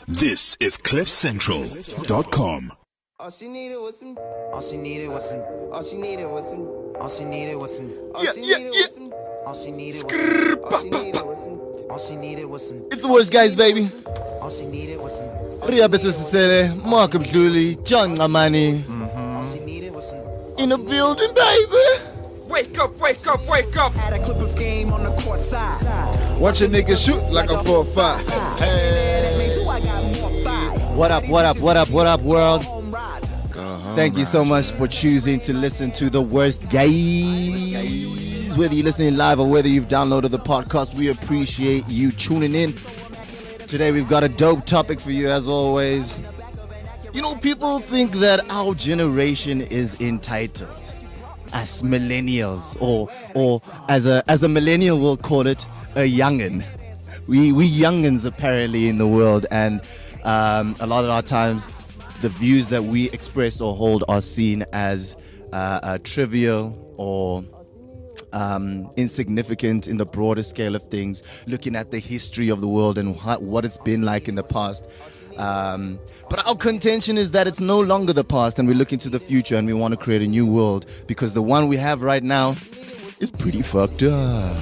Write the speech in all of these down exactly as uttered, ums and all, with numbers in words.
This is cliff central dot com. All she needed was some. All she needed was some. All she needed was some. All she needed was some. All she needed was some. All she needed was some. All she needed was some. All she needed was some. It's the worst guys, baby. All she needed was some. Ria Besosele, Mark Mdluli, John Ngamani. All she needed was some. In the building, baby. Wake up, wake up, wake up. Had a Clippers game on the court side. Watch a nigga shoot like a four five. That made two, I got more five. What up, what up, what up, what up, world? Home ride. Thank you so much for choosing to listen to The Worst Guys. Whether you're listening live or whether you've downloaded the podcast, we appreciate you tuning in. Today we've got a dope topic for you as always. You know, people think that our generation is entitled. As millennials, or or as a as a millennial we'll call it a youngin. We we youngins apparently in the world, and um, a lot of our times the views that we express or hold are seen as uh, uh, trivial or um, insignificant in the broader scale of things. Looking at the history of the world and wh- what it's been like in the past. Um, But our contention is that it's no longer the past, and we look into the future and we want to create a new world, because the one we have right now is pretty fucked up.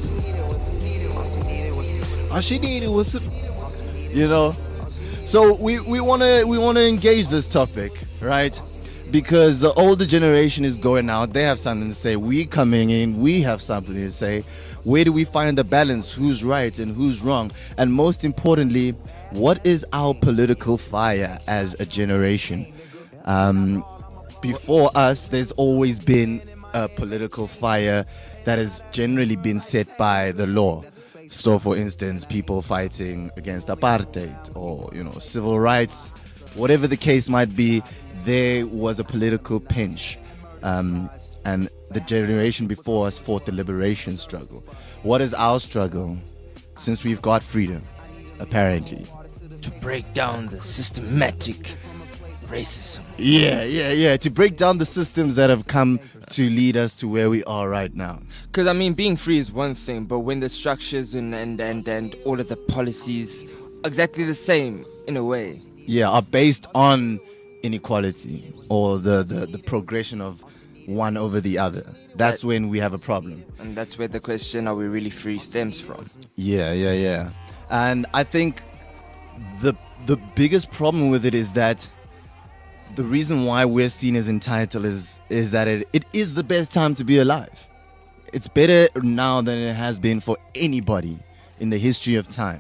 All she needed was, you know. So we we want to we want to engage this topic, right? Because the older generation is going out, they have something to say. We coming in, we have something to say. Where do we find the balance? Who's right and who's wrong? And most importantly, what is our political fire as a generation? Um, before us, there's always been a political fire that has generally been set by the law. So, for instance, people fighting against apartheid or, you know, civil rights, whatever the case might be, there was a political pinch. Um, and the generation before us fought the liberation struggle. What is our struggle since we've got freedom? Apparently, To break down the systematic racism. yeah, yeah, yeah. To break down the systems that have come to lead us to where we are right now. Because, I mean, being free is one thing, but when the structures and, and, and, and all of the policies are exactly the same, in a way. Yeah, are based on inequality or the, the, the progression of one over the other. That's Right. when we have a problem. And that's where the question, are we really free, stems from. Yeah, yeah, yeah. And I think the the biggest problem with it is that the reason why we're seen as entitled is is that it, it is the best time to be alive. It's better now than it has been for anybody in the history of time.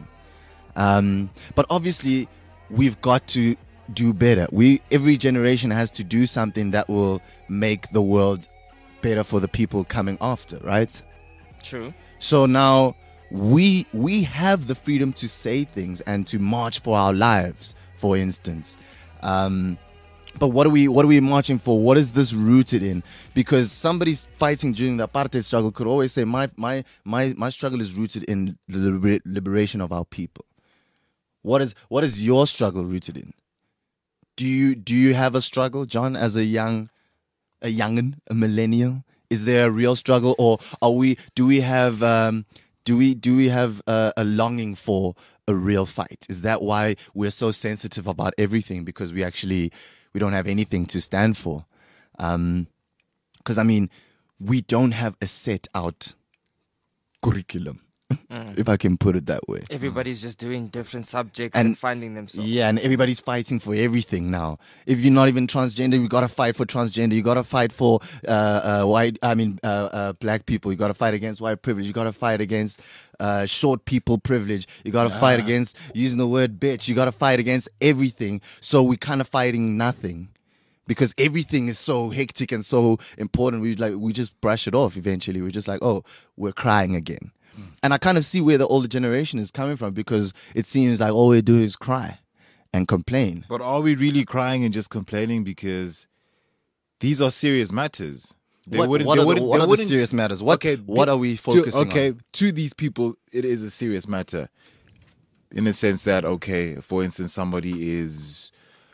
Um, but obviously, we've got to do better. We every generation has to do something that will make the world better for the people coming after, right? True. So now we we have the freedom to say things and to march for our lives, for instance. Um, but what are we what are we marching for? What is this rooted in? Because somebody's fighting during the apartheid struggle could always say, my my my my struggle is rooted in the liber- liberation of our people. What is what is your struggle rooted in? Do you do you have a struggle, John, as a young a youngin, a millennial? Is there a real struggle, or are we do we have um, Do we do we have a, a longing for a real fight? Is that why we're so sensitive about everything? Because we actually we don't have anything to stand for. Because um, I mean, we don't have a set out curriculum, mm. if I can put it that way. Everybody's just doing different subjects and, and finding themselves. Yeah, and everybody's fighting for everything now. If you're not even transgender, you gotta fight for transgender. You gotta fight for uh, uh, white. I mean, uh, uh, black people. You gotta fight against white privilege. You gotta fight against uh, short people privilege. You gotta yeah. fight against using the word bitch. You gotta fight against everything. So we're kind of fighting nothing. Because everything is so hectic and so important, we like we just brush it off eventually. We're just like, oh, we're crying again. And I kind of see where the older generation is coming from, because it seems like all we do is cry and complain. But are we really crying and just complaining? Because these are serious matters. They what what, they are, the, what are the serious matters? What, okay, what are we focusing to, okay, on? Okay, to these people, it is a serious matter. In the sense that, okay, for instance, somebody is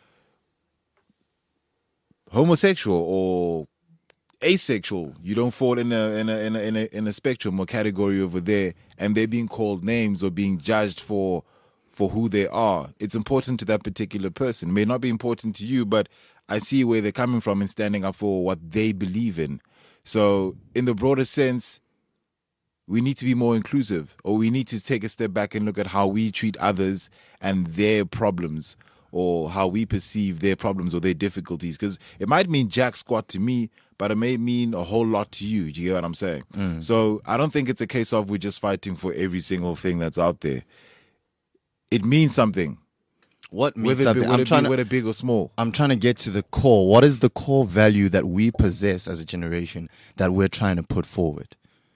homosexual or asexual, you don't fall in a in a in a in a, in a spectrum or category over there, and they're being called names or being judged for for who they are. It's important to that particular person. It may not be important to you, but I see where they're coming from and standing up for what they believe in. So in the broader sense, we need to be more inclusive, or we need to take a step back and look at how we treat others and their problems, or how we perceive their problems or their difficulties. Because it might mean jack squat to me, but it may mean a whole lot to you. Do you get what I'm saying? Mm. So I don't think it's a case of we're just fighting for every single thing that's out there. It means something. What means whether something? It be, I'm trying be, to, whether big or small. I'm trying to get to the core. What is the core value that we possess as a generation that we're trying to put forward?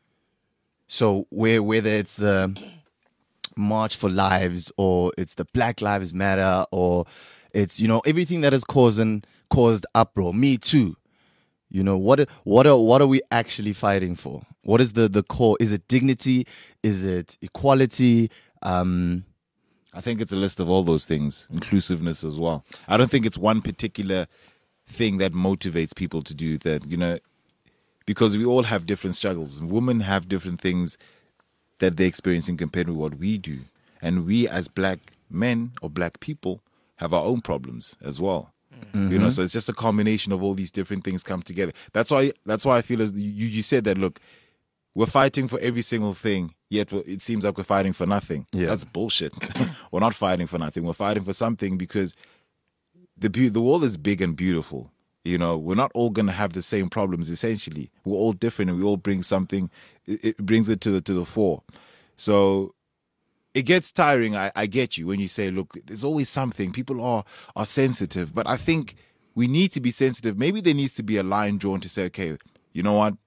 So where whether it's the March for Lives, or it's the Black Lives Matter, or it's, you know, everything that has caused caused uproar. Me too. You know, what what are what are we actually fighting for? What is the, the core? Is it dignity? Is it equality? Um, I think it's a list of all those things, inclusiveness as well. I don't think it's one particular thing that motivates people to do that, you know, because we all have different struggles. Women have different things that they're experiencing compared with what we do. And we as black men or black people have our own problems as well. Mm-hmm. You know, so it's just a combination of all these different things come together. That's why that's why I feel as you, you said that, look, we're fighting for every single thing, yet it seems like we're fighting for nothing. Yeah. That's bullshit. We're not fighting for nothing. We're fighting for something because the be- the world is big and beautiful. You know, we're not all going to have the same problems, essentially. We're all different, and we all bring something. It, it brings it to the, to the fore. So it gets tiring. I, I get you when you say, look, there's always something. People are, are sensitive. But I think we need to be sensitive. Maybe there needs to be a line drawn to say, okay, you know what?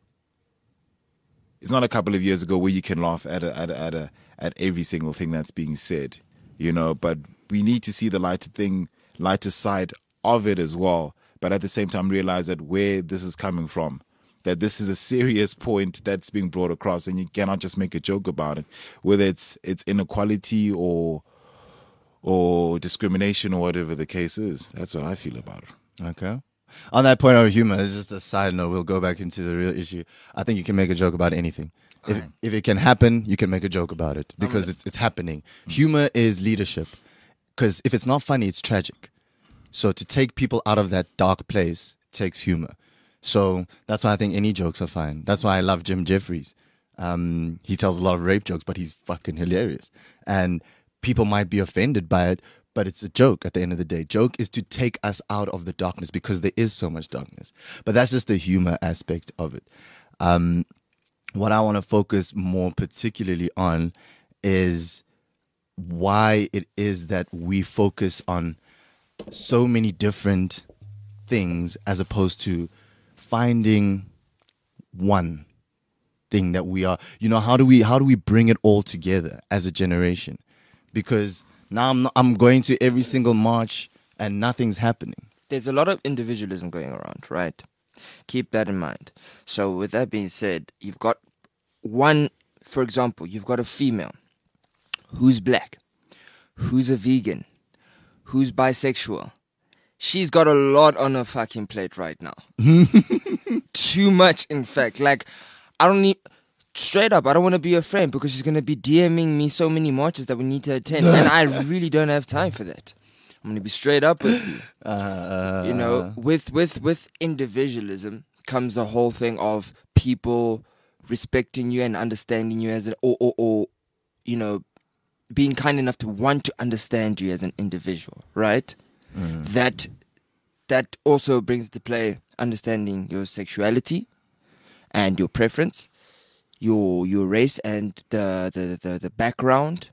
It's not a couple of years ago where you can laugh at a, at a, at a, at every single thing that's being said, you know. But we need to see the lighter thing, lighter side of it as well. But at the same time, realize that where this is coming from, that this is a serious point that's being brought across, and you cannot just make a joke about it, whether it's it's inequality or or discrimination or whatever the case is. That's what I feel about it. Okay. On that point of humor, it's just a side note. We'll go back into the real issue. I think you can make a joke about anything. If Right. if it can happen, you can make a joke about it because it's it's happening. Humor is leadership. Because if it's not funny, it's tragic. So to take people out of that dark place takes humor. So that's why I think any jokes are fine. That's why I love Jim Jeffries. Um, he tells a lot of rape jokes, but he's fucking hilarious. And people might be offended by it, but it's a joke at the end of the day. Joke is to take us out of the darkness because there is so much darkness. But that's just the humor aspect of it. Um, what I want to focus more particularly on is why it is that we focus on so many different things as opposed to finding one thing that we are, you know, how do we how do we bring it all together as a generation? Because now I'm not, I'm going to every single march and nothing's happening. There's a lot of individualism going around, right? Keep that in mind. So with that being said, you've got one, for example, you've got a female who's black, who's a vegan, who's bisexual. She's got a lot on her fucking plate right now. Too much, in fact. Like, I don't need... Straight up, I don't want to be her friend because she's going to be DMing me so many marches that we need to attend. And I really don't have time for that. I'm going to be straight up with you. Uh, You know, with, with, with individualism comes the whole thing of people respecting you and understanding you as an... Or, or, or, you know, being kind enough to want to understand you as an individual, right? Mm. That that also brings to play understanding your sexuality and your preference, your your race and the the, the, the background,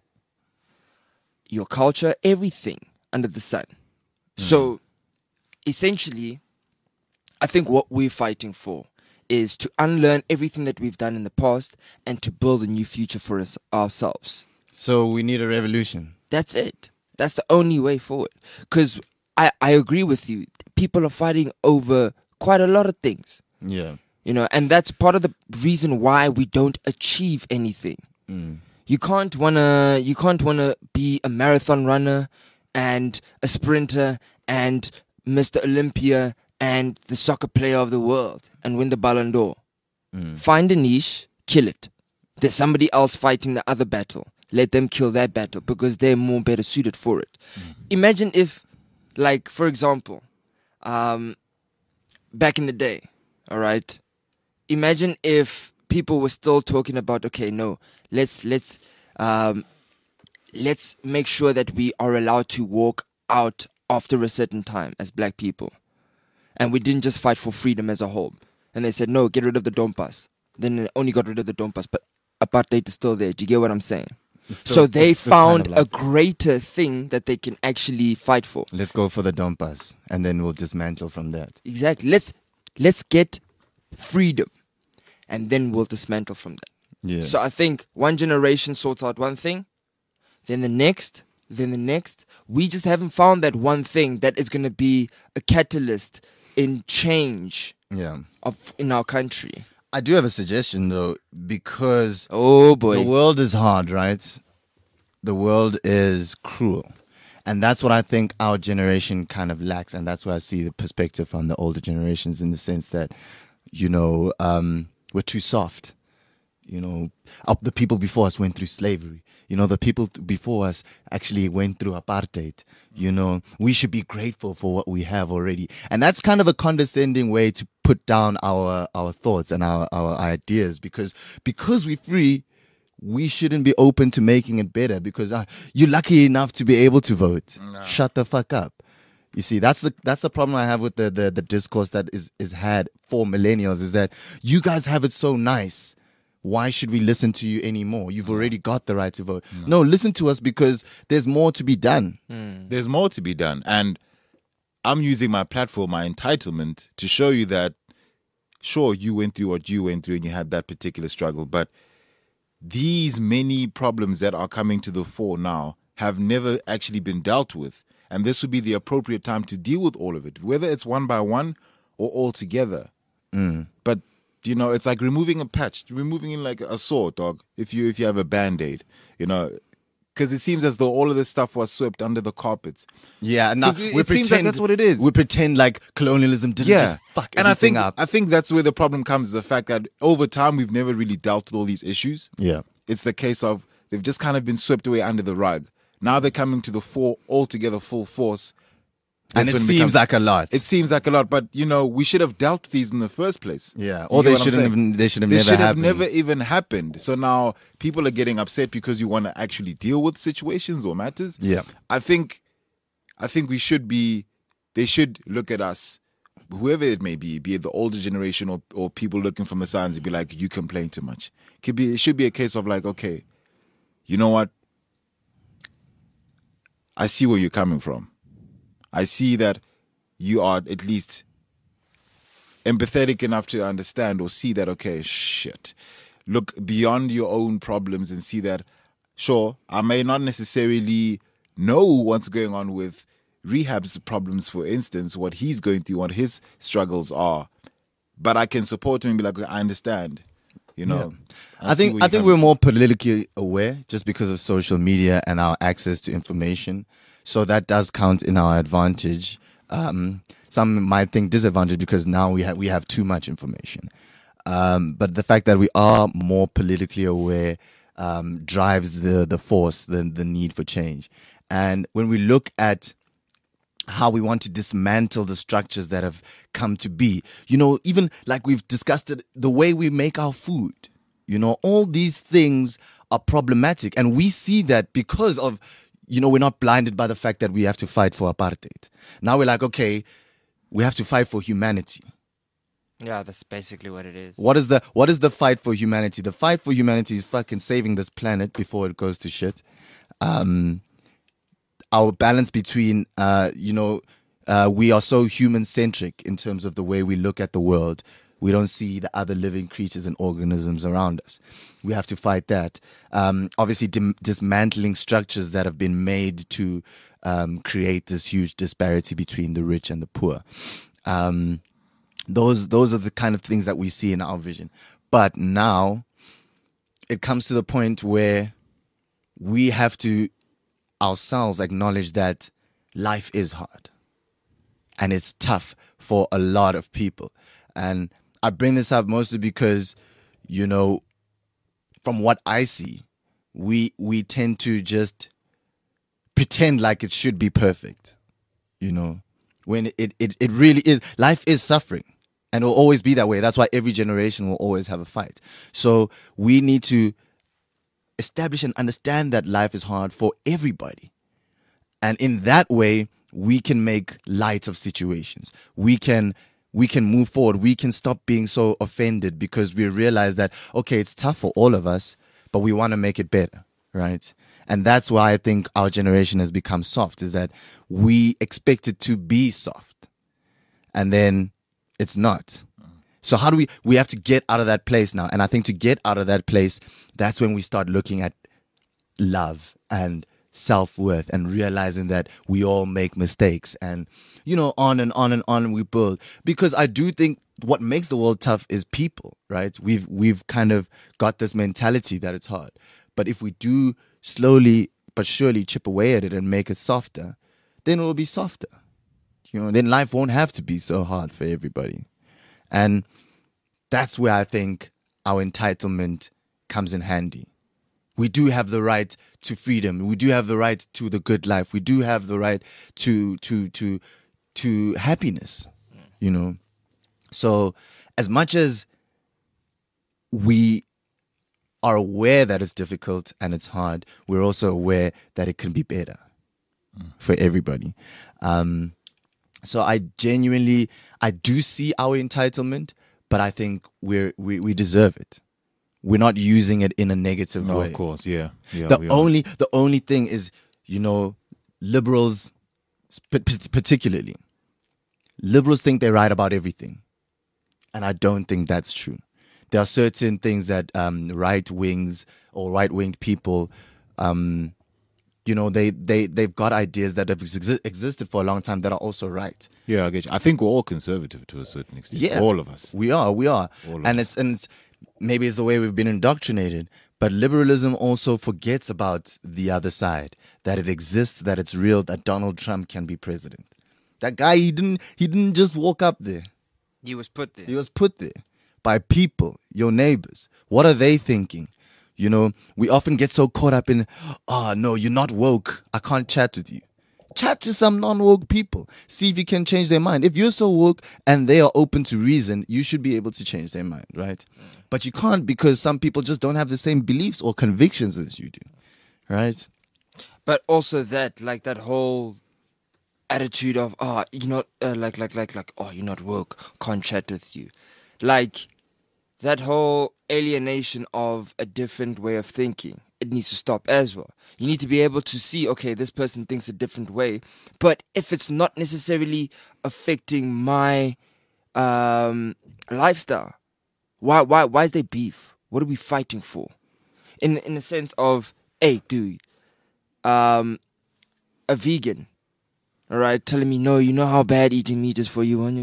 your culture, everything under the sun. Mm. So essentially, I think what we're fighting for is to unlearn everything that we've done in the past and to build a new future for us ourselves. So we need a revolution. That's it. That's the only way forward. Because I, I agree with you. People are fighting over quite a lot of things. Yeah. You know, and that's part of the reason why we don't achieve anything. Mm. You can't wanna you can't wanna be a marathon runner and a sprinter and Mister Olympia and the soccer player of the world and win the Ballon d'Or. Mm. Find a niche, kill it. There's somebody else fighting the other battle. let them kill that battle because they're more better suited for it. Mm-hmm. Imagine if, like, for example, um, back in the day, all right, imagine if people were still talking about, okay, no, let's, let's, um, let's make sure that we are allowed to walk out after a certain time as black people. And we didn't just fight for freedom as a whole. And they said, no, get rid of the Dompas. Then they only got rid of the Dompas. But apartheid is still there. Do you get what I'm saying? Still, so they found kind of like, a greater thing that they can actually fight for. Let's go for the Dompas. And then we'll dismantle from that. Exactly. Let's let's get freedom. And then we'll dismantle from that. Yeah. So I think one generation sorts out one thing. Then the next. Then the next. We just haven't found that one thing that is going to be a catalyst in change yeah. of in our country. I do have a suggestion though, because oh boy, the world is hard, right? The world is cruel. And that's what I think our generation kind of lacks. And that's why I see the perspective from the older generations in the sense that, you know, um, we're too soft. You know, uh, the people before us went through slavery. You know, the people before us actually went through apartheid. You know, we should be grateful for what we have already. And that's kind of a condescending way to put down our, our thoughts and our, our ideas because, because we're free, we shouldn't be open to making it better because uh, you're lucky enough to be able to vote. No. Shut the fuck up. You see, that's the that's the problem I have with the, the, the discourse that is, is had for millennials is that you guys have it so nice. Why should we listen to you anymore? You've already got the right to vote. No, no listen to us because there's more to be done. Mm. There's more to be done. And I'm using my platform, my entitlement, to show you that, sure, you went through what you went through and you had that particular struggle. But these many problems that are coming to the fore now have never actually been dealt with. And this would be the appropriate time to deal with all of it, whether it's one by one or all together. Mm. But you know, it's like removing a patch, removing in like a saw, dog. If you if you have a Band-Aid, you know, because it seems as though all of this stuff was swept under the carpets. Yeah, now it, we it pretend seems like that's what it is. We pretend like colonialism didn't yeah. just fuck and I think up. I think that's where the problem comes: is the fact that over time we've never really dealt with all these issues. Yeah, it's the case of they've just kind of been swept away under the rug. Now they're coming to the fore all together, full force. And it seems becomes, like a lot. It seems like a lot, but you know we should have dealt with these in the first place. Yeah, or they shouldn't even. They should have they never. should have happened. never even happened. So now people are getting upset because you want to actually deal with situations or matters. Yeah, I think, I think we should be. They should look at us, whoever it may be, be it the older generation or or people looking from the sides, and be like, you complain too much. It could be. It should be a case of like, okay, you know what? I see where you're coming from. I see that you are at least empathetic enough to understand or see that, okay, shit. Look beyond your own problems and see that, sure, I may not necessarily know what's going on with Rehab's problems, for instance, what he's going through, what his struggles are, but I can support him and be like, I understand. You know, yeah. I, I think I think we're from. more politically aware just because of social media and our access to information. So that does count in our advantage. Um, some might think disadvantage because now we have we have too much information. Um, but the fact that we are more politically aware um, drives the the force, the the need for change. And when we look at how we want to dismantle the structures that have come to be, you know, even like we've discussed it, the way we make our food, you know, all these things are problematic, and we see that because of. You know, we're not blinded by the fact that we have to fight for apartheid. Now we're like, okay, we have to fight for humanity. Yeah, that's basically what it is. What is the what is the fight for humanity? The fight for humanity is fucking saving this planet before it goes to shit. Um, our balance between, uh, you know, uh, we are so human-centric in terms of the way we look at the world. We don't see the other living creatures and organisms around us. We have to fight that. Um, obviously, dim- dismantling structures that have been made to um, create this huge disparity between the rich and the poor. Um, those those are the kind of things that we see in our vision. But now it comes to the point where we have to ourselves acknowledge that life is hard. And it's tough for a lot of people. And I bring this up mostly because, you know, from what I see, we we tend to just pretend like it should be perfect, you know, when it, it, it really is. Life is suffering, and it will always be that way. That's why every generation will always have a fight. So we need to establish and understand that life is hard for everybody. And in that way, we can make light of situations. We can we can move forward. We can stop being so offended because we realize that, okay, it's tough for all of us, but we want to make it better, right? And that's why I think our generation has become soft, is that we expect it to be soft. And then it's not. So how do we, we have to get out of that place now. And I think to get out of that place, that's when we start looking at love and self-worth and realizing that we all make mistakes, and, you know, on and on and on we build. Because I do think what makes the world tough is people, right? We've, we've kind of got this mentality that it's hard. But if we do slowly but surely chip away at it and make it softer, then it will be softer. You know, then life won't have to be so hard for everybody. And that's where I think our entitlement comes in handy. We do have the right to freedom. We do have the right to the good life. We do have the right to to to to happiness, you know. So as much as we are aware that it's difficult and it's hard, we're also aware that it can be better mm. for everybody. Um, so I genuinely, I do see our entitlement, but I think we're, we we deserve it. We're not using it in a negative no, way. Of course, yeah. yeah the only the only thing is, you know, liberals, particularly, liberals think they're right about everything, and I don't think that's true. There are certain things that um, right wings or right winged people, um, you know, they they they've got ideas that have exi- existed for a long time that are also right. Yeah, I get you. I think we're all conservative to a certain extent. Yeah, all of us. We are. We are. All of and us. it's and it's, maybe it's the way we've been indoctrinated. But liberalism also forgets about the other side, that it exists, that it's real, that Donald Trump can be president. That guy, he didn't he didn't just walk up there. He was put there. He was put there by people, your neighbors. What are they thinking? You know, we often get so caught up in, oh, no, you're not woke. I can't chat with you. Chat to some non-woke people. See if you can change their mind. If you're so woke and they are open to reason, you should be able to change their mind, right? Mm. But you can't, because some people just don't have the same beliefs or convictions as you do, right? But also that, like that whole attitude of, oh, you're not, uh, like, like, like, like, oh, you're not woke, can't chat with you. Like, that whole alienation of a different way of thinking, it needs to stop as well. You need to be able to see, okay, this person thinks a different way, but if it's not necessarily affecting my um, lifestyle, why, why, why is there beef? What are we fighting for? In, in the sense of, hey, dude, um, a vegan, all right, telling me, no, you know how bad eating meat is for you.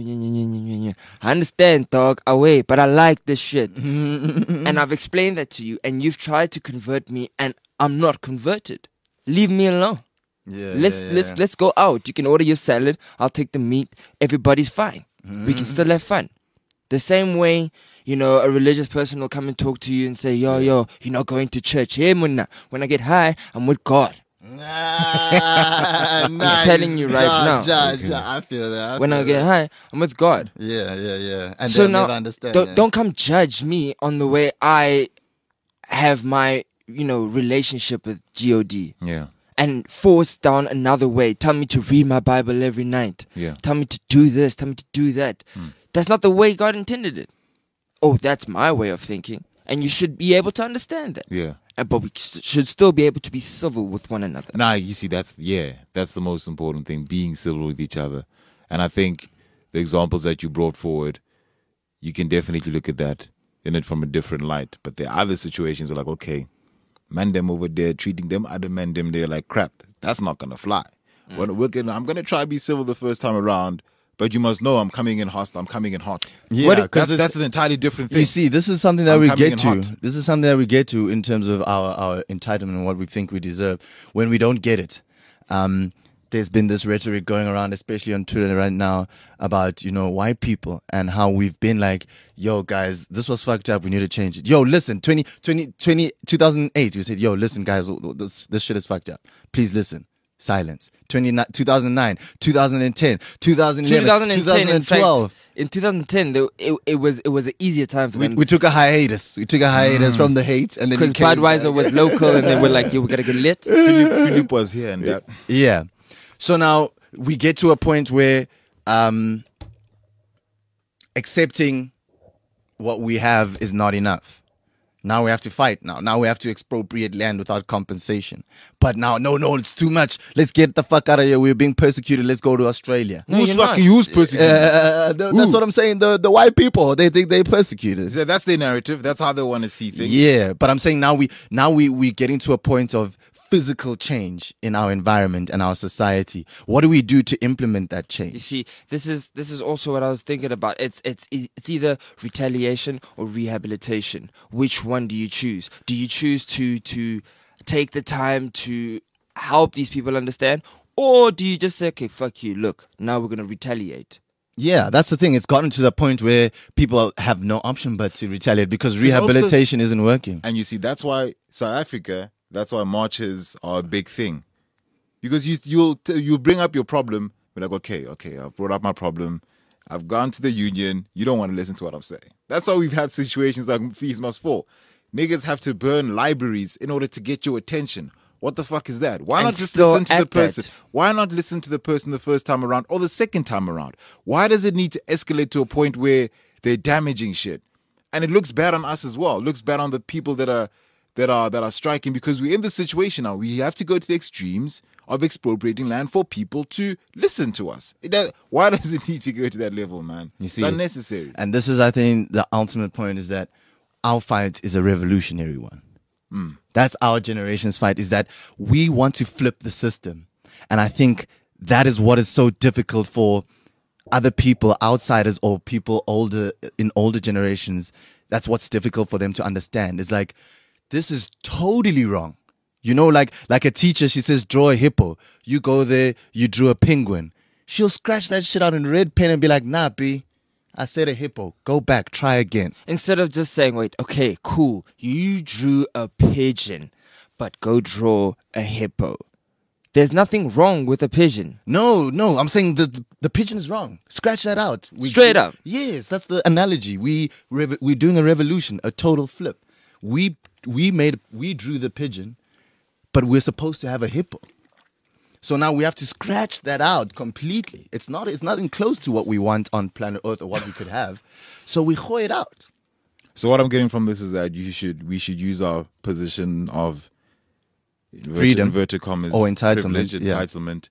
I understand, dog, away, but I like this shit. And I've explained that to you, and you've tried to convert me, and I'm not converted. Leave me alone. Yeah, let's yeah, yeah. let's let's go out. You can order your salad. I'll take the meat. Everybody's fine. Mm-hmm. We can still have fun. The same way, you know, a religious person will come and talk to you and say, yo, yo, you're not going to church. Hey, Munna, when I get high, I'm with God. Ah, I'm nice. telling you right ja, now. Ja, ja, I feel that. I when feel I get that. high, I'm with God. Yeah, yeah, yeah. And So they'll now, never understand. don't, yeah. don't come judge me on the way I have my, you know, relationship with G O D. Yeah. And force down another way. Tell me to read my Bible every night. Yeah. Tell me to do this. Tell me to do that. Hmm. That's not the way God intended it. Oh, that's my way of thinking. And you should be able to understand that. Yeah. And, but we s- should still be able to be civil with one another. Nah, you see, that's, yeah, that's the most important thing, being civil with each other. And I think the examples that you brought forward, you can definitely look at that in it from a different light. But there are other situations where, like, okay, man them over there treating them other men them there like crap. That's not going to fly. Mm. When we're gonna, I'm going to try to be civil the first time around, but you must know I'm coming in hostile. I'm coming in hot. Yeah, What- because that's, that's an entirely different thing. You see, this is something that I'm we coming get in to. hot. This is something that we get to in terms of our, our entitlement and what we think we deserve when we don't get it. Um, there's been this rhetoric going around, especially on Twitter right now, about, you know, white people and how we've been like, yo, guys, this was fucked up. We need to change it. Yo, listen, twenty, twenty, twenty, two thousand eight, you said, yo, listen, guys, this, this shit is fucked up. Please listen. Silence. twenty, two thousand nine, two thousand ten, two thousand eleven, twenty ten, twenty twelve. in fact, in twenty ten, there, it, it was it was an easier time for We, them. we took a hiatus. We took a hiatus Mm. from the hate. and then Because we came Budweiser back. was local and they were like, yo, we gotta get lit. Philip, Philip was here and that. Yeah. So now we get to a point where um, accepting what we have is not enough. Now we have to fight now. Now we have to expropriate land without compensation. But now, no, no, it's too much. Let's get the fuck out of here. We're being persecuted. Let's go to Australia. No, Who's you're not. fucking who's persecuted? Uh, th- that's Who? what I'm saying. The the white people, they think they persecuted. So that's their narrative. That's how they want to see things. Yeah, but I'm saying now we now we we getting to a point of physical change in our environment and our society. What do we do to implement that You change? see, this is this is also what I was thinking about. It's it's it's either retaliation or rehabilitation. Which one do you choose? Do you choose to to take the time to help these people understand, or do you just say, okay, fuck you, look, now we're gonna retaliate? Yeah, that's the thing. It's gotten to the point where people have no option but to retaliate because rehabilitation isn't working. And you see, that's why South Africa, that's why marches are a big thing. Because you, you'll t- you'll bring up your problem, be like, okay, okay, I've brought up my problem. I've gone to the union. You don't want to listen to what I'm saying. That's why we've had situations like Fees Must Fall. Niggas have to burn libraries in order to get your attention. What the fuck is that? Why And not just still listen to the at person? that. Why not listen to the person the first time around or the second time around? Why does it need to escalate to a point where they're damaging shit? And it looks bad on us as well. It looks bad on the people that are that are that are striking because we're in this situation now. We have to go to the extremes of expropriating land for people to listen to us. It does, why does it need to go to that level, man? You It's see, unnecessary. And this is, I think, the ultimate point is that our fight is a revolutionary one. That's our generation's fight, is that we want to flip the system. And I think that is what is so difficult for other people, outsiders or people older in older generations. That's what's difficult for them to understand. It's like, this is totally wrong. You know, like like a teacher, she says, draw a hippo. You go there, you drew a penguin. She'll scratch that shit out in red pen and be like, nah, B, I said a hippo. Go back, try again. Instead of just saying, wait, okay, cool, you drew a pigeon, but go draw a hippo. There's nothing wrong with a pigeon. No, no, I'm saying the the pigeon is wrong. Scratch that out. We, Straight up. Yes, that's the analogy. We rev- we're doing a revolution, a total flip. We we made we drew the pigeon, but we're supposed to have a hippo. So now we have to scratch that out completely. It's not it's nothing close to what we want on planet Earth or what we could have. So we hoe it out. So what I'm getting from this is that you should we should use our position of inverted- Freedom. inverted commas, Or entitlement, privilege, yeah. entitlement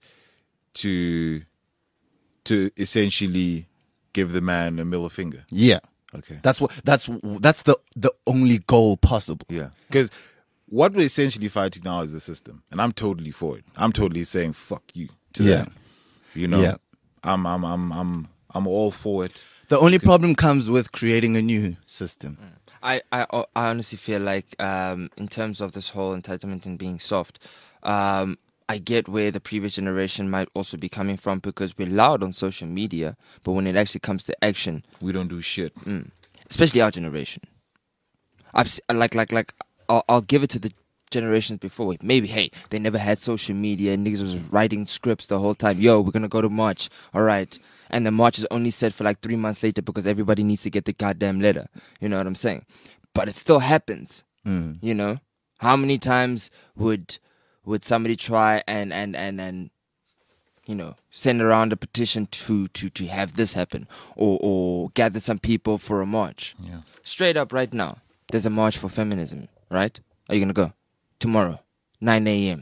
to to essentially give the man a middle finger. Yeah. Okay. That's what that's that's the the only goal possible. Yeah. Because what we're essentially fighting now is the system, and I'm totally for it. I'm totally saying fuck you to Yeah. that. You know. Yeah. I'm I'm I'm I'm I'm all for it. The only problem comes with creating a new system. I, I, I honestly feel like um, in terms of this whole entitlement and being soft, um, I get where the previous generation might also be coming from because we're loud on social media, but when it actually comes to action, We don't do shit. especially our generation, I've se- like like like I'll, I'll give it to the generations before. Wait, maybe hey, they never had social media. Niggas was writing scripts the whole time. Yo, we're gonna go to march. All right. And the march is only set for like three months later because everybody needs to get the goddamn letter. You know what I'm saying? But it still happens. You know, how many times would would somebody try and and and and you know send around a petition to to to have this happen or or gather some people for a march? Yeah. Straight up, right now, there's a march for feminism. Right? Are you gonna go tomorrow, nine a.m.?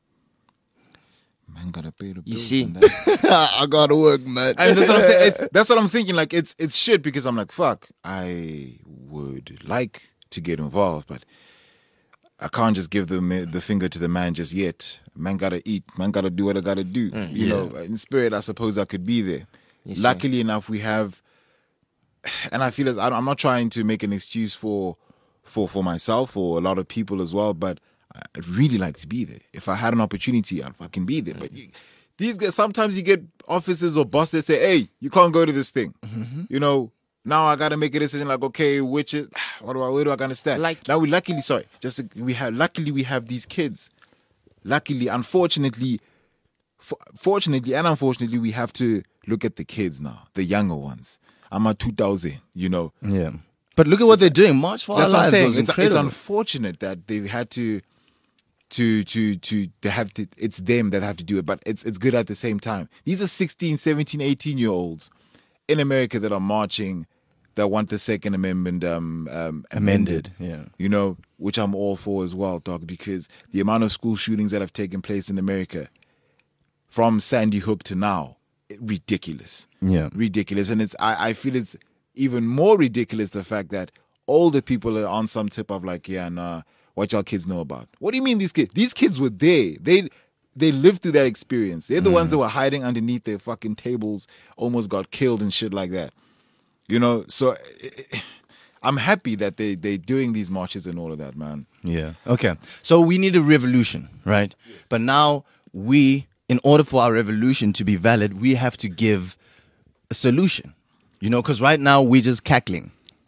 Man gotta pay the bills. You see? and that. I gotta work, man. I mean, that's what I'm saying. It's, that's what I'm thinking. Like it's it's shit because I'm like, fuck. I would like to get involved, but I can't just give the ma- the finger to the man just yet. Man gotta eat. Man gotta do what I gotta do. you know, in spirit, I suppose I could be there. You see? Luckily enough, we have, and I feel as I'm not trying to make an excuse for for for myself or a lot of people as well, but I'd really like to be there. If I had an opportunity, I'd fucking be there. But you, These guys, sometimes you get officers or bosses that say, hey, you can't go to this thing. Mm-hmm. You know, now I got to make a decision like, okay, which is, what do I, where do I gonna stand? Like- now we luckily, sorry, just we have, luckily we have these kids. Luckily, unfortunately, f- fortunately and unfortunately, we have to look at the kids now, the younger ones. I'm at two thousand, you know. Yeah. But look at what they're doing. March for Our That's what I'm Lives saying. was It's, it's incredible. unfortunate that they had to, to, to, to, they have to, it's them that have to do it, but it's, it's good at the same time. These are sixteen, seventeen, eighteen year olds in America that are marching, that want the Second Amendment um, um, amended. Yeah. You know, which I'm all for as well, dog, because the amount of school shootings that have taken place in America from Sandy Hook to now, ridiculous. Yeah. Ridiculous. And it's I, I feel it's even more ridiculous the fact that older people are on some tip of like, yeah, nah, what y'all kids know about. What do you mean these kids? These kids were there. They they lived through that experience. They're the Mm. ones that were hiding underneath their fucking tables, almost got killed and shit like that. You know, so I'm happy that they, they're doing these marches and all of that, man. Yeah. Okay. So we need a revolution, right? But now we, in order for our revolution to be valid, we have to give a solution. You know, because right now we're just cackling.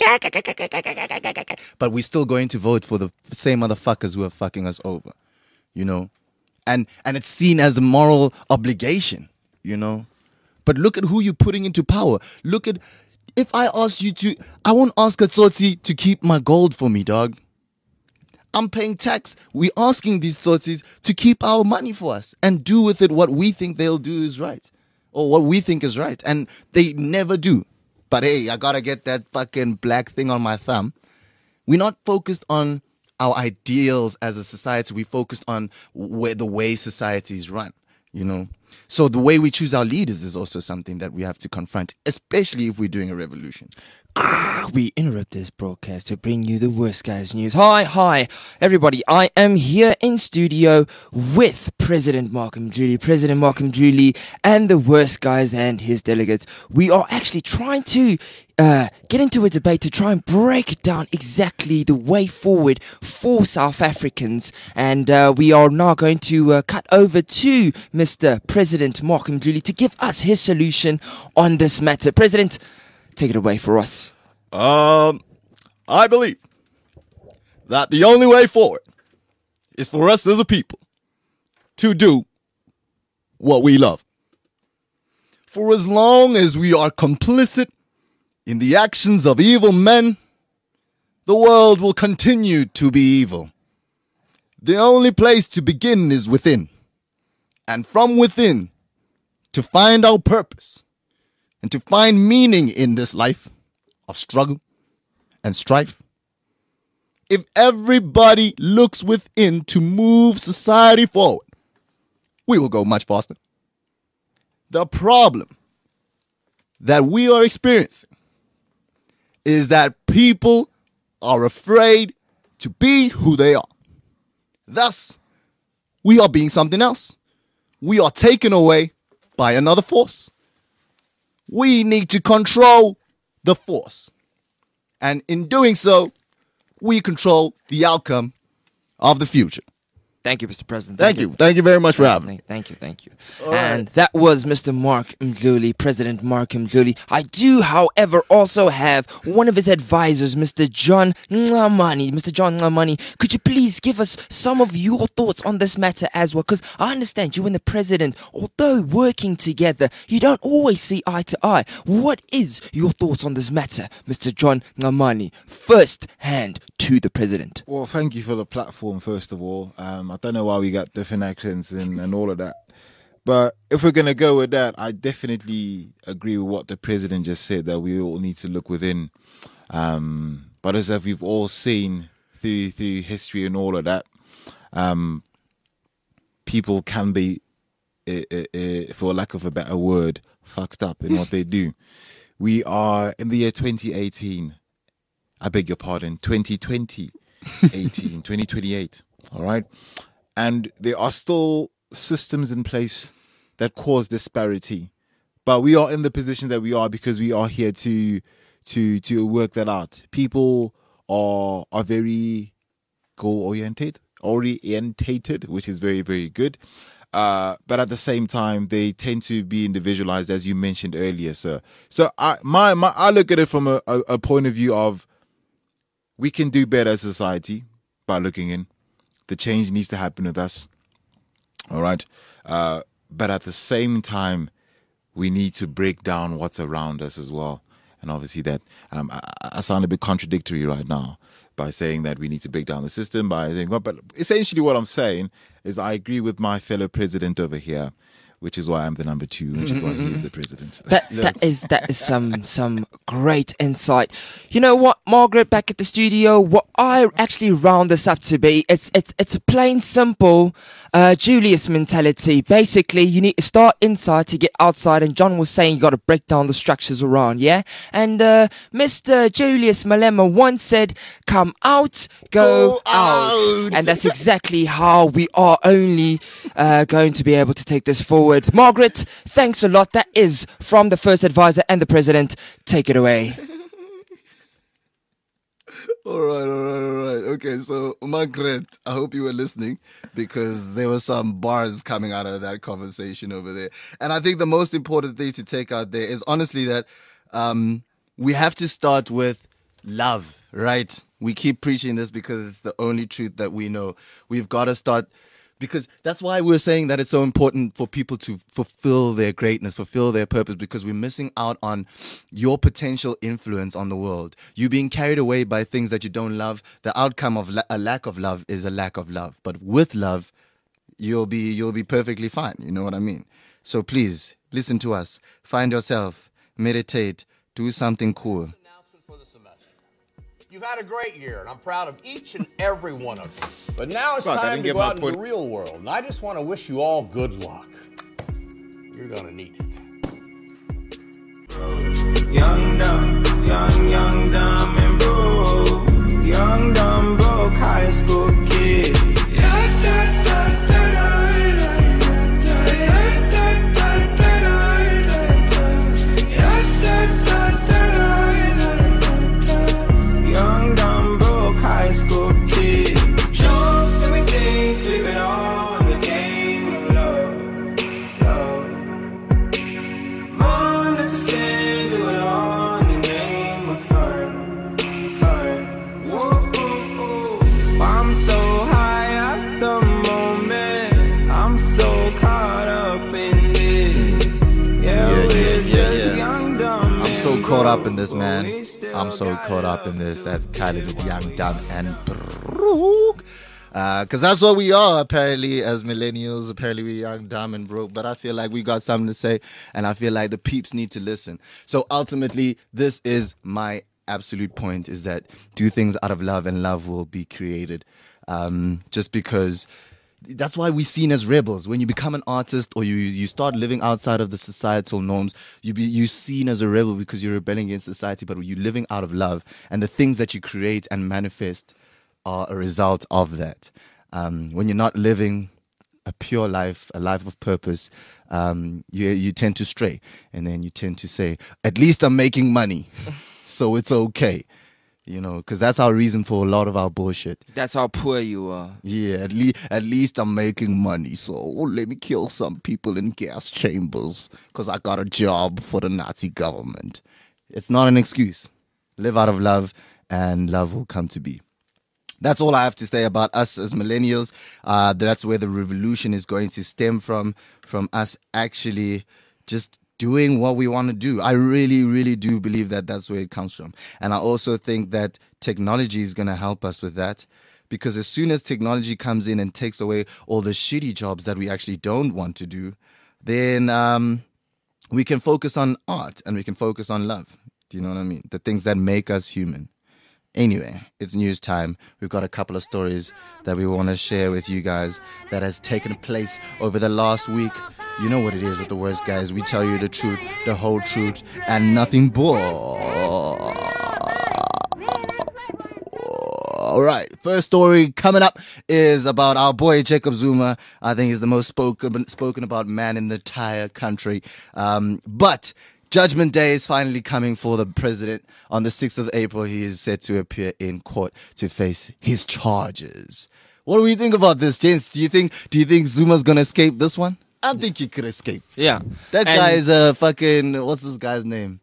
But we're still going to vote for the same motherfuckers who are fucking us over. You know? And and it's seen as a moral obligation, you know? But look at who you're putting into power. Look at, if I asked you to, I won't ask a Tsotsi to keep my gold for me, dog. I'm paying tax. We're asking these Tsotsis to keep our money for us and do with it what we think they'll do is right. Or what we think is right. And they never do. But hey, I gotta get that fucking black thing on my thumb. We're not focused on our ideals as a society. We focused on where the way societies run, you know. So the way we choose our leaders is also something that we have to confront, especially if we're doing a revolution. We interrupt this broadcast to bring you the worst guys news. Hi, hi, everybody. I am here in studio with President Malcolm Mdluli, President Malcolm Mdluli, and the worst guys and his delegates. We are actually trying to uh, get into a debate to try and break down exactly the way forward for South Africans. And uh, we are now going to uh, cut over to Mister President Malcolm Mdluli to give us his solution on this matter. President, take it away for us. Um, I believe that the only way forward is for us as a people to do what we love. For as long as we are complicit in the actions of evil men, the world will continue to be evil. The only place to begin is within, and from within to find our purpose and to find meaning in this life of struggle and strife. If everybody looks within to move society forward, we will go much faster. The problem that we are experiencing is that people are afraid to be who they are. Thus, we are being something else. We are taken away by another force. We need to control the force. And in doing so, we control the outcome of the future. Thank you, Mister President. Thank you. Thank you very much for having me. Thank you, thank you. And that was Mister Mark Mdluli, President Mark Mdluli. I do, however, also have one of his advisors, Mister John Ncamani. Mister John Ncamani, could you please give us some of your thoughts on this matter as well? Because I understand you and the President, although working together, you don't always see eye to eye. What is your thoughts on this matter, Mister John Ncamani? First hand to the President. Well, thank you for the platform, first of all. Um, I don't know why we got different accents and, and all of that. But if we're going to go with that, I definitely agree with what the president just said, that we all need to look within. Um, but as we've all seen through through history and all of that, um, people can be, uh, uh, uh, for lack of a better word, fucked up in what they do. We are in the year twenty eighteen. I beg your pardon, twenty twenty, eighteen, twenty twenty-eight. All right. And there are still systems in place that cause disparity. But we are in the position that we are because we are here to to to work that out. People are are very goal oriented, orientated, which is very, very good. Uh, but at the same time, they tend to be individualized, as you mentioned earlier, sir. So I, my, my, I look at it from a, a, a point of view of we can do better as a society by looking in. The change needs to happen with us. All right. Uh, but at the same time, we need to break down what's around us as well. And obviously that, um, I, I sound a bit contradictory right now by saying that we need to break down the system, by saying, well, but essentially what I'm saying is I agree with my fellow president over here, which is why I'm the number two, which is why he's the president. That that is that is some some great insight. You know what, Margaret, back at the studio, what I actually round this up to be, it's it's it's a plain simple uh, Julius mentality. Basically, you need to start inside to get outside. And John was saying you got to break down the structures around, yeah. And uh, Mister Julius Malema once said, "Come out, go, Go out. out." And that's exactly how we are only uh, going to be able to take this forward. Margaret, thanks a lot. That is from the First Advisor and the President. Take it away. All right, all right, all right. Okay, so Margaret, I hope you were listening because there were some bars coming out of that conversation over there. And I think the most important thing to take out there is honestly that um, we have to start with love, right? We keep preaching this because it's the only truth that we know. We've got to start, because that's why we're saying that it's so important for people to fulfill their greatness, fulfill their purpose, because we're missing out on your potential influence on the world. You being carried away by things that you don't love. The outcome of la- a lack of love is a lack of love. But with love, you'll be you'll be perfectly fine. You know what I mean? So please listen to us. Find yourself, meditate, do something cool. Announcement for the semester. You've had a great year, and I'm proud of each and every one of you. But now it's Fuck, I time didn't to get go my out into point. the real world, and I just want to wish you all good luck. You're gonna need it. Young, dumb, young, young, dumb, and broke. Young, dumb, broke high school kid. Young, dumb, broke high school kid. Drop everything, leave it all in the game of love, love. Run into sin, do it all in the name of fun, fun. Whoa, whoa, whoa. I'm so high at the moment. I'm so caught up in this. Yeah, Yeah, we're yeah, yeah, just yeah. young, dumb, I'm so and caught up broke, in this, but man. we still I'm so got caught up in love this. for That's the Kylie with one. Young, Dumb, and Broke. Because that's what we are, apparently, as millennials. Apparently, we're young, dumb, and broke. But I feel like we got something to say, and I feel like the peeps need to listen. So ultimately, this is my absolute point, is that do things out of love, and love will be created. Um, just because that's why we're seen as rebels. When you become an artist or you you start living outside of the societal norms, you be you seen as a rebel because you're rebelling against society, but you're living out of love, and the things that you create and manifest are a result of that. Um, when you're not living a pure life, a life of purpose, um, you you tend to stray, and then you tend to say, "At least I'm making money, so it's okay." You know, because that's our reason for a lot of our bullshit. That's how poor you are. Yeah, at least at least I'm making money, so let me kill some people in gas chambers because I got a job for the Nazi government. It's not an excuse. Live out of love, and love will come to be. That's all I have to say about us as millennials. Uh, that's where the revolution is going to stem from, from us actually just doing what we want to do. I really, really do believe that that's where it comes from. And I also think that technology is going to help us with that, because as soon as technology comes in and takes away all the shitty jobs that we actually don't want to do, then um, we can focus on art and we can focus on love. Do you know what I mean? The things that make us human. Anyway, it's news time. We've got a couple of stories that we want to share with you guys that has taken place over the last week. You know what it is with the worst guys. We tell you the truth, the whole truth, and nothing but. All right, first story coming up is about our boy Jacob Zuma. I think he's the most spoken spoken about man in the entire country. Um, but Judgment Day is finally coming for the president. On the sixth of April, he is set to appear in court to face his charges. What do we think about this, gents? Do you think do you think Zuma's gonna escape this one? I think he could escape. Yeah. That And- guy is a fucking what's this guy's name?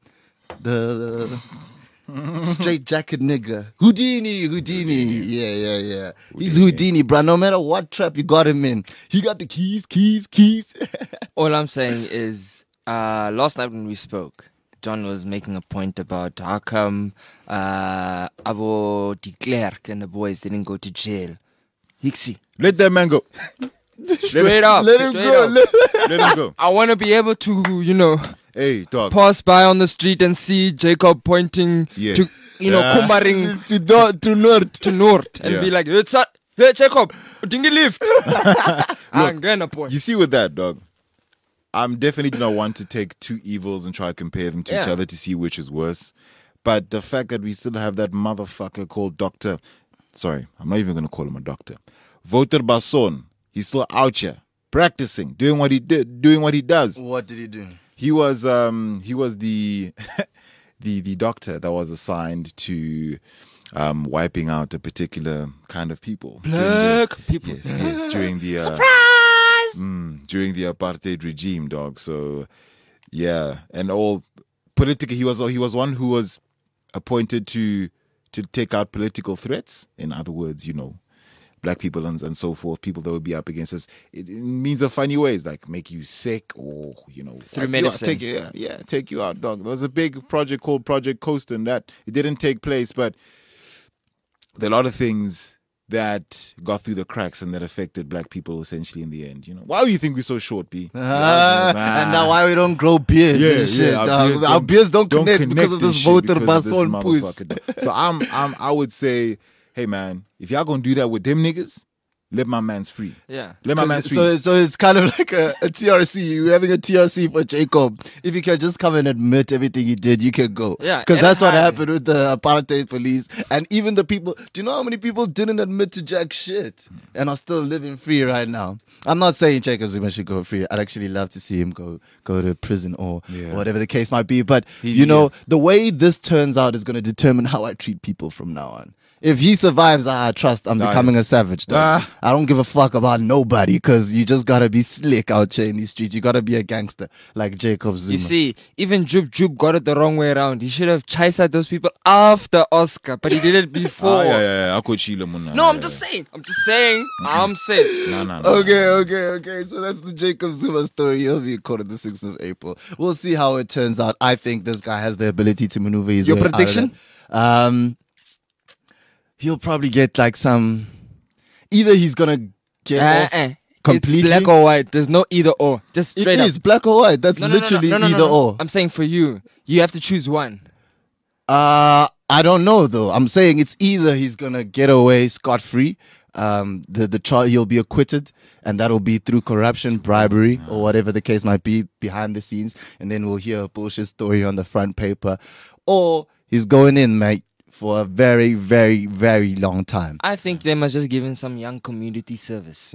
The, the straight jacket nigga. Houdini, Houdini. Yeah, yeah, yeah. He's Houdini, bro. No matter what trap you got him in, he got the keys, keys, keys. All I'm saying is, uh, last night when we spoke, John was making a point about how come uh, Abo de Klerk and the boys didn't go to jail. Hixie. Let that man go. Straight up. Let him straight go. up. Let- Let him go. I want to be able to, you know, Hey, dog. pass by on the street and see Jacob pointing Yeah. to, you know, Yeah. Kumbaring to do, to North. to North and Yeah. be like, it's a, hey, Jacob, dingy lift. I'm gonna point. You see with that, dog, I'm definitely not one to take two evils and try to compare them to each Yeah. other to see which is worse. But the fact that we still have that motherfucker called Doctor, sorry, I'm not even going to call him a doctor, Wouter Basson, he's still out here practicing, doing what he did, doing what he does. What did he do? He was um he was the the the doctor that was assigned to um wiping out a particular kind of people. during the- Black people. Yes, yes, during the uh, Mm, during the apartheid regime, dog. So, yeah, and all political. He was he was one who was appointed to to take out political threats. In other words, you know, black people and, and so forth, people that would be up against us. It, it means of funny ways, like make you sick or you know, Through wipe you out, medicine. take you, yeah, yeah, take you out, dog. There was a big project called Project Coast, and that it didn't take place, but there are a lot of things that got through the cracks and that affected black people essentially in the end. You know, why do you think we're so short, B? Ah, and now why we don't grow beards Yeah, and shit. yeah, our dog. beards Our don't- beards don't, don't connect, because of and this shit voter because of this basson puss. motherfucker, dog. So I'm, I'm, I would say, hey man, if y'all gonna do that with them niggas, let my man's free. Yeah. Let my man's free. So, so it's kind of like a, a T R C. You're having a T R C for Jacob. If you can just come and admit everything you did, you can go. Yeah, Because and that's what I- happened with the apartheid police. And even the people, do you know how many people didn't admit to jack shit and are still living free right now? I'm not saying Jacob Zuma should go free. I'd actually love to see him go go to prison or, Yeah. or whatever the case might be. But, He- you know, yeah. the way this turns out is going to determine how I treat people from now on. If he survives, I trust I'm Ah, becoming yeah. a savage. Though. Ah. I don't give a fuck about nobody because you just gotta be slick out here in these streets. You gotta be a gangster like Jacob Zuma. You see, even Jub Jub got it the wrong way around. He should have chased out those people after Oscar, but he did it before. Ah, yeah, yeah, yeah. I could chill him on No, I'm just saying. I'm just saying. I'm saying. No, no, no. Okay, okay, okay. So that's the Jacob Zuma story. He'll be caught on the sixth of April. We'll see how it turns out. I think this guy has the ability to maneuver his Your way out of prediction? that. Um, he'll probably get like some. Either he's gonna get Uh, off uh, completely. It's black or white. There's no either or. Just It straight is up. black or white. That's No, no, no, no, literally no, no, no, either no. or. I'm saying for you, you have to choose one. Uh, I don't know though. I'm saying it's either he's gonna get away scot free, um, the the trial he'll be acquitted, and that'll be through corruption, bribery, or whatever the case might be behind the scenes, and then we'll hear a bullshit story on the front paper, or he's going in, mate, for a very, very, very long time. I think they must just give him some young community service.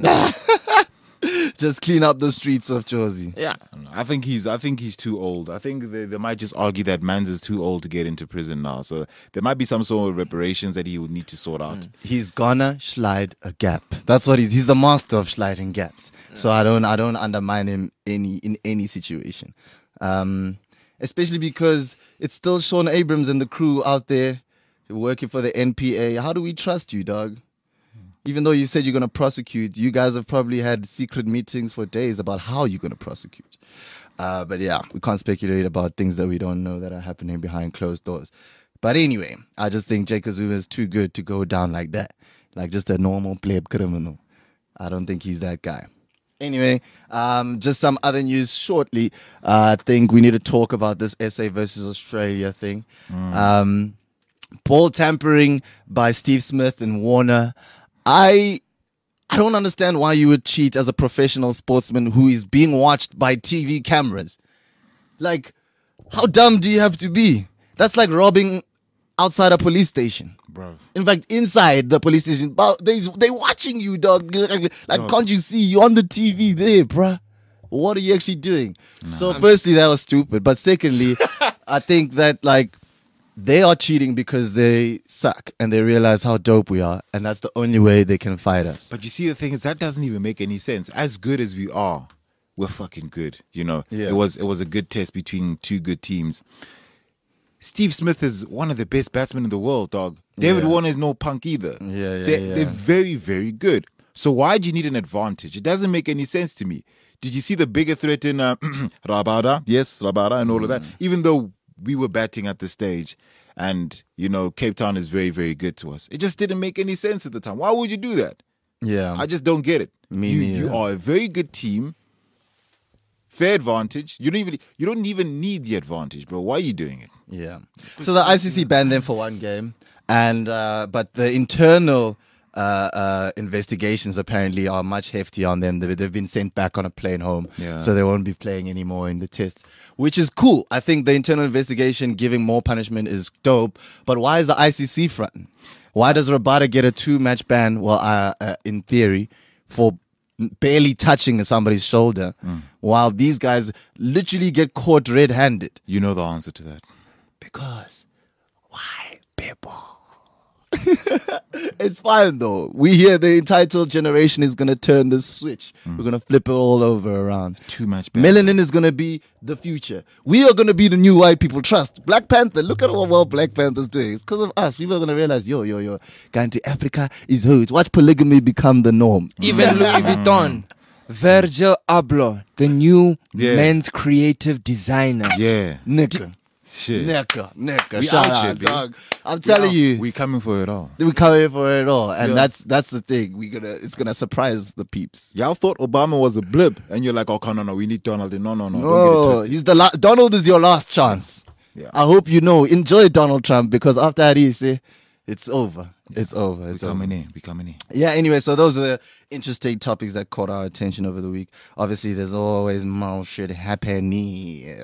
Just clean up the streets of Jersey. Yeah. I think he's. I think he's too old. I think they, they might just argue that Mans is too old to get into prison now. So there might be some sort of reparations that he would need to sort out. He's gonna slide a gap. That's what he's. He's the master of sliding gaps. So I don't. I don't undermine him any in any situation, um, especially because it's still Sean Abrams and the crew out there working for the N P A. How do we trust you, dog? Even though you said you're gonna prosecute, you guys have probably had secret meetings for days about how you're gonna prosecute. Uh, but yeah, we can't speculate about things that we don't know that are happening behind closed doors. But anyway, I just think Jacob Zuma is too good to go down like that. Like just a normal plebe criminal. I don't think he's that guy. Anyway, um, just some other news shortly. Uh, I think we need to talk about this S A versus Australia thing. Um, ball tampering by Steve Smith and Warner. I I don't understand why you would cheat as a professional sportsman who is being watched by T V cameras. Like, how dumb do you have to be? That's like robbing outside a police station. Bro. In fact, inside the police station, but they they watching you, dog. Like, can't you see? You on the T V there, bruh. What are you actually doing? So, firstly, that was stupid. But secondly, I think that like they are cheating because they suck and they realize how dope we are, and that's the only way they can fight us. But you see, the thing is, that doesn't even make any sense. As good as we are, we're fucking good. You know, Yeah. it was it was a good test between two good teams. Steve Smith is one of the best batsmen in the world, dog. David Yeah. Warner is no punk either. Yeah, yeah, they're, yeah. they're very, very good. So why do you need an advantage? It doesn't make any sense to me. Did you see the bigger threat in uh, Rabada? Yes, Rabada and all of that. Mm. Even though we were batting at the stage, and you know Cape Town is very, very good to us. It just didn't make any sense at the time. Why would you do that? Yeah. I just don't get it. Me you, neither. you are a very good team. Fair advantage. You don't even you don't even need the advantage, bro. Why are you doing it? Yeah. So the I C C banned them for one game, and uh, but the internal uh, uh, investigations apparently are much heftier on them. They, they've been sent back on a plane home, Yeah. so they won't be playing anymore in the test, which is cool. I think the internal investigation giving more punishment is dope. But why is the I C C fronting? Why does Rabada get a two-match ban? Well, uh, uh, in theory, for barely touching somebody's shoulder, while these guys literally get caught red-handed. You know the answer to that. Because white people. It's fine though. We hear the entitled generation is gonna turn this switch. We're gonna flip it all over around. Too much. bad. Melanin is gonna be the future. We are gonna be the new white people. Trust. Black Panther. Look at what well Black Panther's doing. It's because of us. People are gonna realize, yo, yo, yo, going to Africa is huge. Watch polygamy become the norm. Even Louis Vuitton, Virgil Abloh, the new Yeah. men's creative designer. Yeah. Nigga. Shit. Nigga. Nigga. We Shout out out, here, B. dog. I'm telling you. We coming for it all. We come here for it all, and Yeah. that's that's the thing. We gonna it's gonna surprise the peeps. Y'all thought Obama was a blip, and you're like, oh, no, no, we need Donald. No, no, no. Don't get it Oh, twisted. he's the la- Donald is your last chance. Yeah. I hope you know. Enjoy Donald Trump because after that, he say it's over. It's over. We It's over. coming in. We coming in. Yeah. Anyway, so those are the interesting topics that caught our attention over the week. Obviously, there's always more shit happening.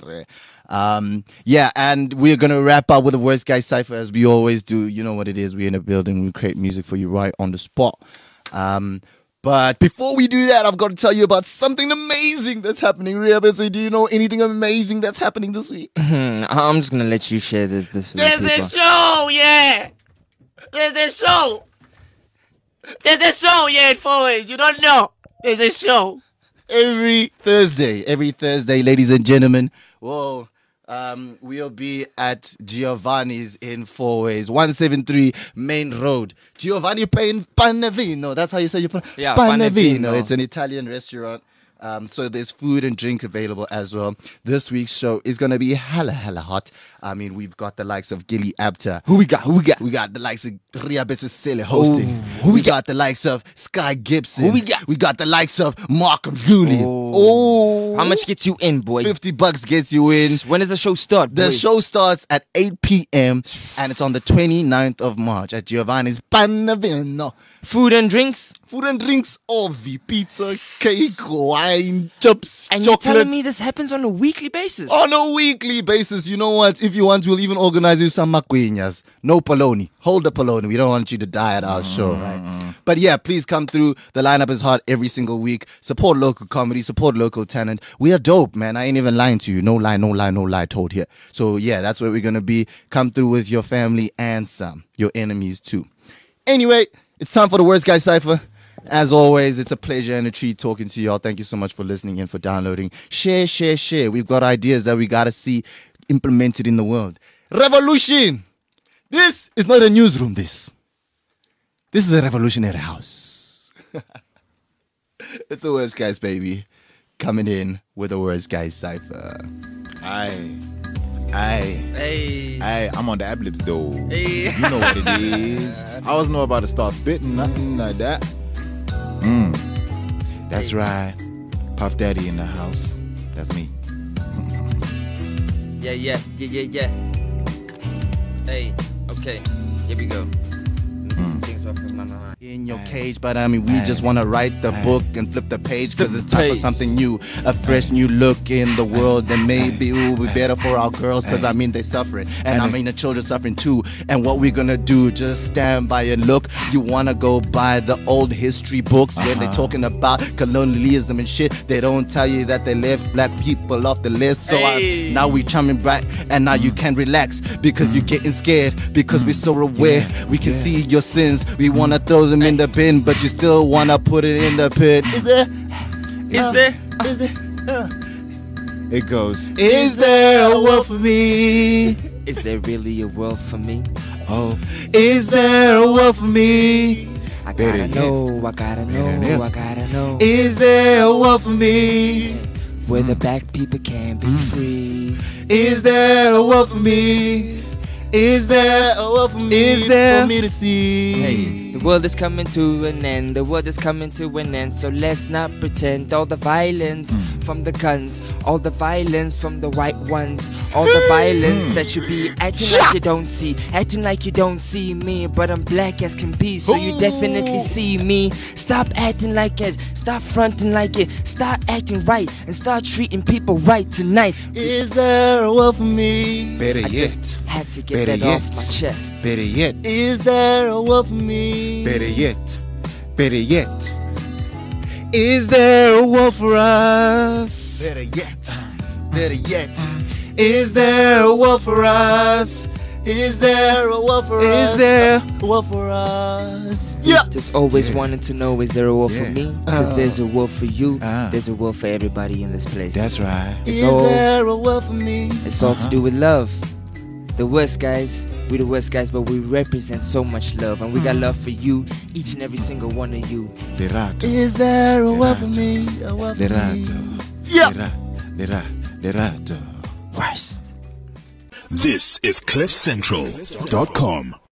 Um, yeah, and we're gonna wrap up with the worst guy cipher as we always do. You know what it is. We're in a building. We create music for you right on the spot. Um, but before we do that, I've got to tell you about something amazing that's happening. Ria Bessie, do you know anything amazing that's happening this week? Hmm, I'm just gonna let you share this. this with There's people. a show, yeah. There's a show. There's a show, yeah, in four ways. You don't know. There's a show. Every Thursday, every Thursday, ladies and gentlemen. Whoa. Um, we'll be at Giovanni's in Four Ways, one seventy-three Main Road. Giovanni Pan- Panevino. That's how you say your pronounce. Yeah, Panevino. Panevino. It's an Italian restaurant. Um, so there's food and drink available as well. This week's show is gonna be hella hella hot. I mean, we've got the likes of Gilly Abter. Who we got? Who we got? We got the likes of Ria Besisele hosting. who we got? the likes of Sky Gibson. Who we got? We got the likes of Markham Julian. Oh. Oh, How much gets you in, boy? fifty bucks gets you in. When does the show start? The boy? show starts at eight p.m. and it's on the twenty-ninth of March at Giovanni's Panavino. Food and drinks. Food and drinks, ovi, pizza, cake, wine, chips, And you're chocolate. telling me this happens on a weekly basis? On a weekly basis, you know what? If you want, we'll even organize you some maquinas. No poloni. Hold the poloni. We don't want you to die at our show, right? But yeah, please come through. The lineup is hot every single week. Support local comedy. Support local talent. We are dope, man. I ain't even lying to you. No lie, no lie, no lie told here. So yeah, that's where we're going to be. Come through with your family and some. Your enemies too. Anyway, it's time for the Worst Guy Cypher. As always, it's a pleasure and a treat talking to y'all. Thank you so much for listening and for downloading. Share, share, share. We've got ideas that we got to see implemented in the world. Revolution! This is not a newsroom, this. This is a revolutionary house. It's the Worst Guys, baby. Coming in with the Worst Guys Cypher. Aye. Aye. Hey. Aye. I'm on the ad-libs, though. Hey. You know what it is. I wasn't about to start spitting, nothing like that. Mm. That's right. Puff Daddy in the house. That's me. Yeah, yeah, yeah, yeah, yeah. Hey, okay, here we go. Let me get some things off of my mind. in your cage, but I mean we just want to write the book and flip the page because it's time for something new, a fresh new look in the world, and maybe it will be better for our girls because I mean they're suffering, and I mean the children suffering too. And what we're gonna do, just stand by and look. You wanna go by the old history books when they're talking about colonialism and shit, they don't tell you that they left black people off the list. So Hey. I, now we coming back, and now you can relax because you're getting scared because we're so aware. We can see your sins, we wanna throw them in the bin, but you still wanna put it in the pit. Is there? Is there? Is there? Uh, It goes. is there a world for me? Is there really a world for me? Oh, Is there a world for me? I Better gotta yet. know, I gotta know, I gotta know. Is there a world for me? Where the black people can be free. Is there a world for me? Is there a world for me? Is there for me to see? Hey, the world is coming to an end. The world is coming to an end. So let's not pretend all the violence from the guns, all the violence from the white ones, all the violence that you be acting like you don't see, acting like you don't see me. But I'm black as can be, so you definitely see me. Stop acting like it, stop fronting like it, start acting right, and start treating people right tonight. Is there a world for me? better I yet. just had to get Better that off yet. my chest. Better yet. Is there a world for me? Better yet. Better yet. Is there a world for us? Better yet. Better yet. Is there a world for us? Is there a world for us? Is there a world for us? Yeah. Just always Yeah. wanted to know, is there a world Yeah. for me? Because Uh. there's a world for you. Ah. There's a world for everybody in this place. That's right. It's Is all, there a world for me? it's all to do with love. The worst guys, we the worst guys, but we represent so much love. And we got love for you, each and every single one of you. Lerato. Is there a world for me? A world for me? Lerato. Yeah. Lera- Lera- Lerato. Worst. This is cliff central dot com.